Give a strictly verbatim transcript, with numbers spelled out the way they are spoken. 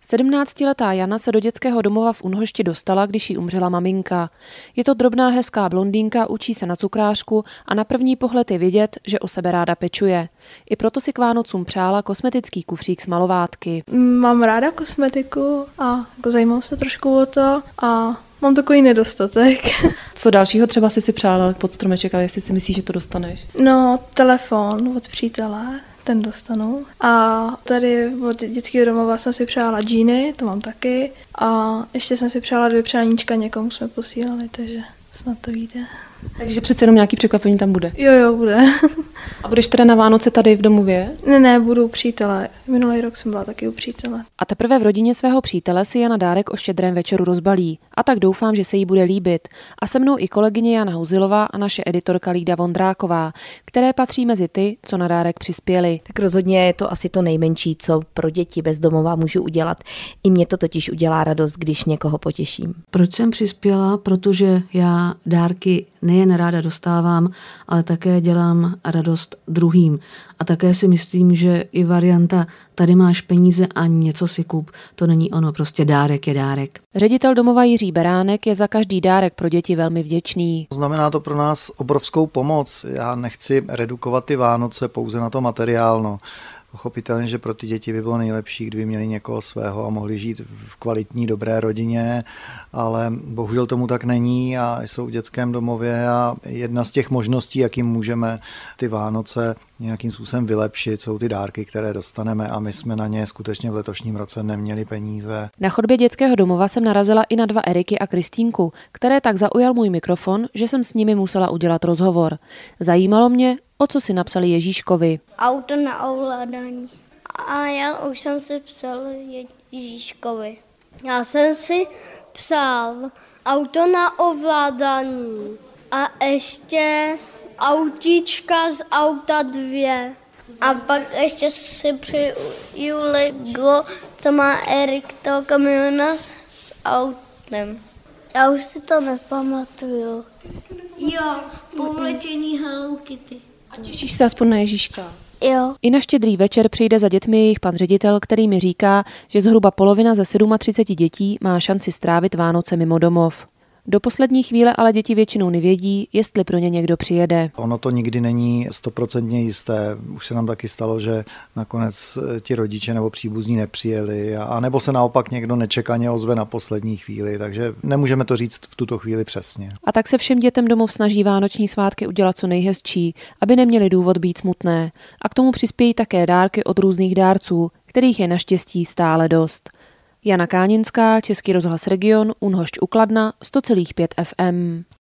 Sedmnáctiletá Jana se do dětského domova v Unhošti dostala, když jí umřela maminka. Je to drobná hezká blondýnka, učí se na cukrářku a na první pohled je vidět, že o sebe ráda pečuje. I proto si k Vánocům přála kosmetický kufřík z malovátky. Mám ráda kosmetiku a jako zajímám se trošku o to a mám takový nedostatek. Co dalšího třeba si si přála pod stromeček, ale jestli si myslíš, že to dostaneš? No, telefon od přítele, ten dostanu. A tady od dětského domova jsem si přála džíny, to mám taky. A ještě jsem si přála dvě přáníčka, někomu jsme posílali, takže snad to vyjde. Takže přece jenom nějaký překvapení tam bude. Jo, jo, bude. A budeš teda na Vánoce tady v domově? Ne, ne, budu u přítele. Minulý rok jsem byla taky u přítele. A teprve v rodině svého přítele si Jana dárek o štědrém večeru rozbalí. A tak doufám, že se jí bude líbit. A se mnou i kolegyně Jana Houzilová a naše editorka Lída Vondráková, které patří mezi ty, co na dárek přispěli. Tak rozhodně je to asi to nejmenší, co pro děti bezdomova můžu udělat. I mě to totiž udělá radost, když někoho potěším. Proč jsem přispěla? Protože já dárky nejen ráda dostávám, ale také dělám radost druhým. A také si myslím, že i varianta tady máš peníze a něco si kup, to není ono, prostě dárek je dárek. Ředitel domova Jiří Beránek je za každý dárek pro děti velmi vděčný. Znamená to pro nás obrovskou pomoc. Já nechci redukovat ty Vánoce pouze na to materiálno. Pochopitelně, že pro ty děti by bylo nejlepší, kdyby měli někoho svého a mohli žít v kvalitní, dobré rodině, ale bohužel tomu tak není a jsou v dětském domově a jedna z těch možností, jakým můžeme ty Vánoce nějakým způsobem vylepšit, jsou ty dárky, které dostaneme a my jsme na ně skutečně v letošním roce neměli peníze. Na chodbě dětského domova jsem narazila i na dva Eriky a Kristýnku, které tak zaujal můj mikrofon, že jsem s nimi musela udělat rozhovor. Zajímalo mě, o co si napsali Ježíškovi. Auto na ovládání. A já už jsem si psal Ježíškovi. Já jsem si psal auto na ovládání a ještě autíčka z auta dvě. A pak ještě si přiju Lego, co má Erik, toho kamiona s autem. Já už si to nepamatuju. Ty si to nepamatuju? Jo, povlečení Hello Kitty. A těšíš se aspoň na Ježíška? Jo. I na štědrý večer přijde za dětmi jejich pan ředitel, který mi říká, že zhruba polovina ze třiceti sedmi dětí má šanci strávit Vánoce mimo domov. Do poslední chvíle ale děti většinou nevědí, jestli pro ně někdo přijede. Ono to nikdy není stoprocentně jisté. Už se nám taky stalo, že nakonec ti rodiče nebo příbuzní nepřijeli, a nebo se naopak někdo nečekaně ozve na poslední chvíli, takže nemůžeme to říct v tuto chvíli přesně. A tak se všem dětem domov snaží vánoční svátky udělat co nejhezčí, aby neměli důvod být smutné. A k tomu přispějí také dárky od různých dárců, kterých je naštěstí stále dost. Jana Káninská, Český rozhlas Region, Unhošť u Kladna, sto celá pět ef em.